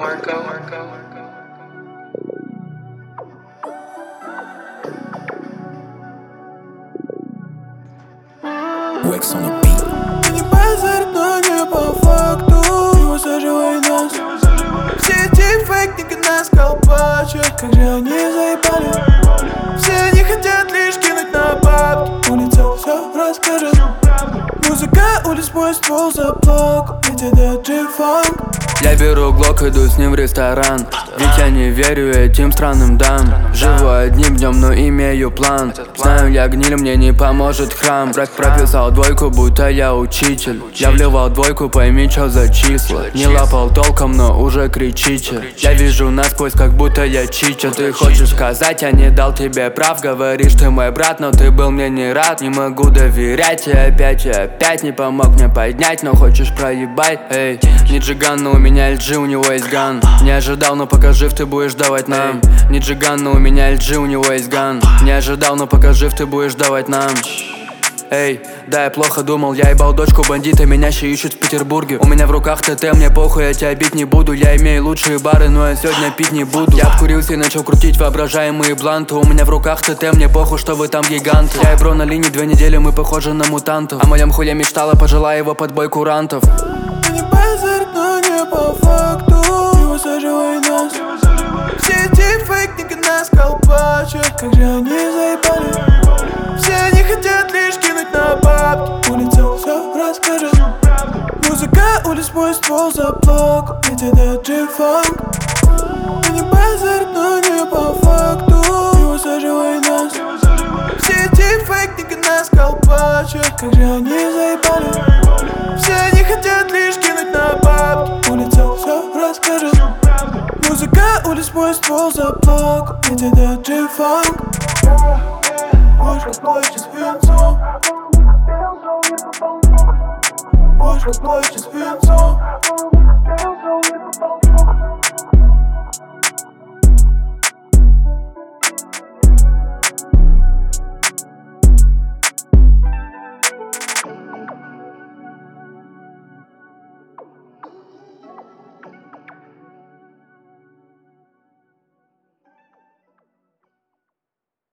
Wax on the beat. Не базарь, но не по факту. Не высаживай нас. Все эти фейкники нас колпачат. Как же они заебали. Все они хотят лишь кинуть на бабки. Улица все расскажет. Музыка улиц, мой ствол заплакал. Ведь это G-фанк. Я беру глок, иду с ним в ресторан. Ведь я не верю этим странным дам. Живу одним днем, но имею план. Знаю, я гниль, мне не поможет храм. Брат прописал двойку, будто я учитель. Я вливал двойку, пойми, чё за числа. Не лапал толком, но уже кричите. Я вижу насквозь, как будто я чича. Ты хочешь сказать, я не дал тебе прав. Говоришь, ты мой брат, но ты был мне не рад. Не могу доверять, и опять не помог мне поднять. Но хочешь проебать, эй. Не джиган, но у меня LG, у него есть ган. Не ожидал, но пока жив, ты будешь давать нам. Не джиган, но у меня LG, у него есть ган. Не ожидал, но пока жив, ты будешь давать нам. Эй, да, я плохо думал, я ебал дочку бандита, меня ще ищут в Петербурге. У меня в руках ТТ, мне похуй, я тебя бить не буду. Я имею лучшие бары, но я сегодня пить не буду. Я обкурился и начал крутить воображаемые бланты. У меня в руках ТТ, мне похуй, что вы там гиганты. Я и бро на линии 2 недели, мы похожи на мутантов. О моем хуе мечтала, пожелай его под бой курантов. Не базарь, но не по факту. Не высаживай нас. Все эти фейкники нас колпачат. Как же они заебали. Все они хотят лишь кинуть на бабки. Улица все расскажет. Музыка улиц, мой ствол заплакал. Ведь это G-фанк. Не базарь, но не по факту. Не высаживай нас. Все эти фейкники нас колпачат. Как же они заебали. Все они хотят лишь кинуть на бабки. Улица все расскажет. Музыка улиц, мой ствол заплакал. Ведь это G-фанк. Бочка плачет свинцом. Бочка плачет свинцом.